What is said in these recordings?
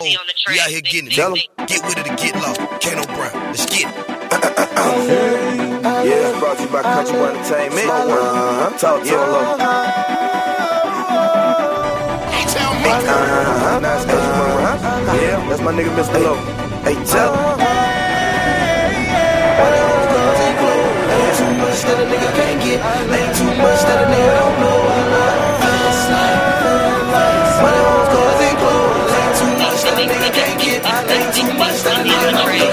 We out here getting it. Tell them, get with it or get lost. Kano Brown, let's get it. Yeah, it's brought to you by Country One Entertainment. Talk to him, low. Yeah, that's my nigga, Mr. Low. Hey, tell him. Ain't too much that a nigga can't get. Ain't too much that a nigga don't know. Money homes, cars, and clothes. Ain't too much that a nigga can't get. Ain't too much that a nigga don't know.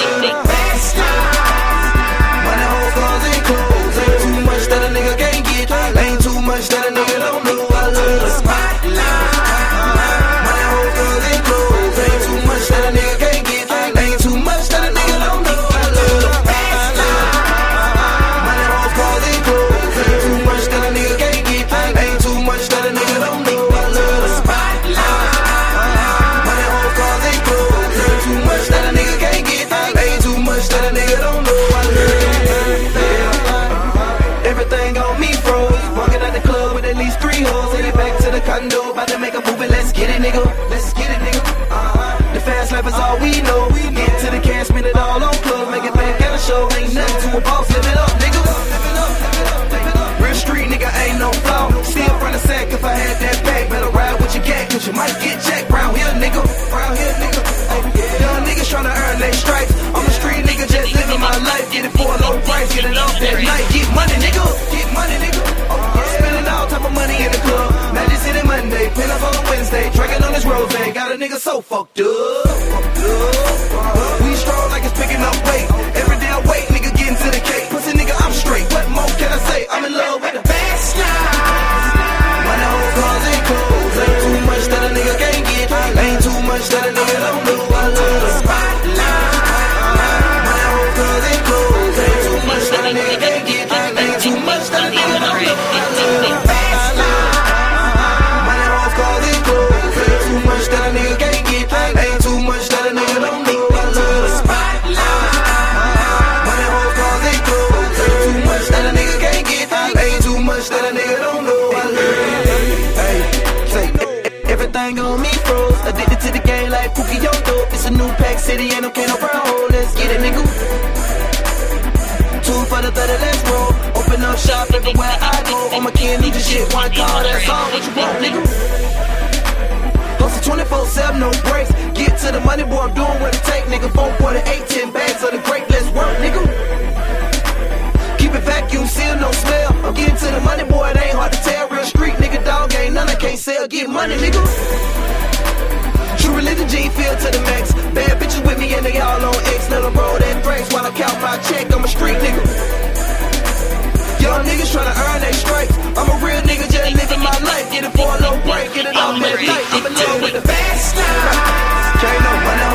Money homes, cars, and clothes. Ain't too much that a nigga can't get. Ain't too much that a nigga don't know. I love the spotlight. Money homes, cars, and clothes. Ain't too much that a nigga can't get. Ain't too much that a nigga don't know. I love the spotlight. Money homes, cars, and clothes. Ain't too much that a nigga can't get. Ain't too much that a nigga don't know. I love the spotlight. Money homes, cars, and clothes. Ain't too much that a nigga can't get. Ain't too much that a nigga don't know. I love everything on me froze. Walking out the club with at least 3 hoes. Headed back to the condo, about to make a move and let's get it, nigga. Let's get it, nigga. The fast life is all we know. Get to the cash, spend it all on clubs. Make it back at a show. Ain't nothing to a boss. Live it up, nigga. Real street, nigga, ain't no flaw. Still front of sack if I had that bag. Better ride with your gang, cause you might get jacked. Round here, nigga. Round here, nigga. Young niggas tryna earn their stripes. I'm a street nigga, just living my life. Get it for a low price, get it off that night. Get money, nigga. Get money, nigga. Spending all type of money in the club. Magic City Monday, pin up on a Wednesday. Drinking on this rose, got a nigga so fucked up. We strong like it's picking up weight. Every day I wait, nigga, getting to the cake. Pussy nigga, I'm straight. What more can I say? I'm in love with the fast life. Money, hoes, cars, and clothes. Ain't too much that a nigga can't get. Ain't too much that a nigga don't know. I love the spotlight. Money, hoes, cars, and clothes. Ain't too much that a nigga can't get. Ain't too much that a nigga don't know. I love the fast life. Money, hoes, cars, and clothes. Ain't too much that a nigga can't get. Ain't too much that a nigga don't know. I love the spotlight. Money, hoes, cars, and clothes. Ain't too much that a nigga can't get. Ain't too much that a nigga don't know. I love it. Hey, say everything on me froze. Addicted to the game like Pookie Yo dope. It's a new pack city, ain't no Kano Brown. Let's get it, nigga. 2 for the 30, let's roll. Open up shop everywhere I go. All my kids need the shit, one car, that's all what you want, nigga. Hustle 24/7, no breaks. Get to the money, boy, I'm doing what it take, nigga. 4.8, 10 bags of the grape, let's work, nigga. Keep it vacuum, seal, no smell. I'm getting to the money, boy, it ain't hard to tell. Real street, nigga, dog, ain't none I can't sell. Get money, nigga. True religion, G, feel to the max. Bad bitches with me and they all on X. Let them roll that drinks while I count my check. I'm a street nigga. Young niggas tryna earn their stripes. I'm a real nigga, just living my life. Get it for a low break, get it off that night. I'm in love with the fast life. Can't no money.